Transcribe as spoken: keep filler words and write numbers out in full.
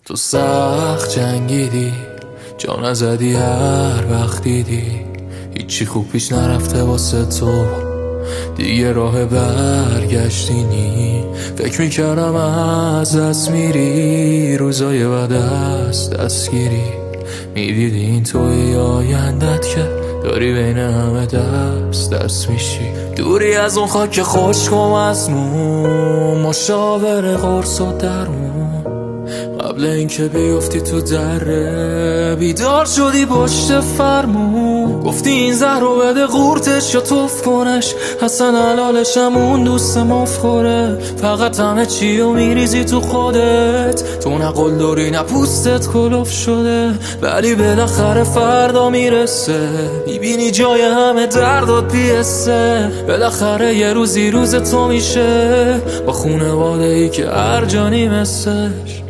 تو سخت جنگیدی، جا نزدی هر وقت دیدی هیچی خوب پیش نرفته واسه تو، دیگه راه برگشتی نی. فکر میکردم از دست میری، روزای بعد از دستگیری میدیدی این توی آیندت که داری بین همه دست دست میشی. دوری از اون خاک خشک و مظلوم، مشاور قرص و درمون. قبل اینکه بیفتی تو دره بیدار شدی پشت فرمون، گفتی این زهر رو بده قورتش یا توف کنش، حسن حلالش همون دوست مفخوره. فقط همه چی رو میریزی تو خودت، تو نه قلدری نه پوستت کلوف شده. ولی بالاخره فردا میرسه، میبینی جای همه دردات پیسه. بالاخره یه روزی روز تو میشه، با خونواده ای که هر جانی مثلش.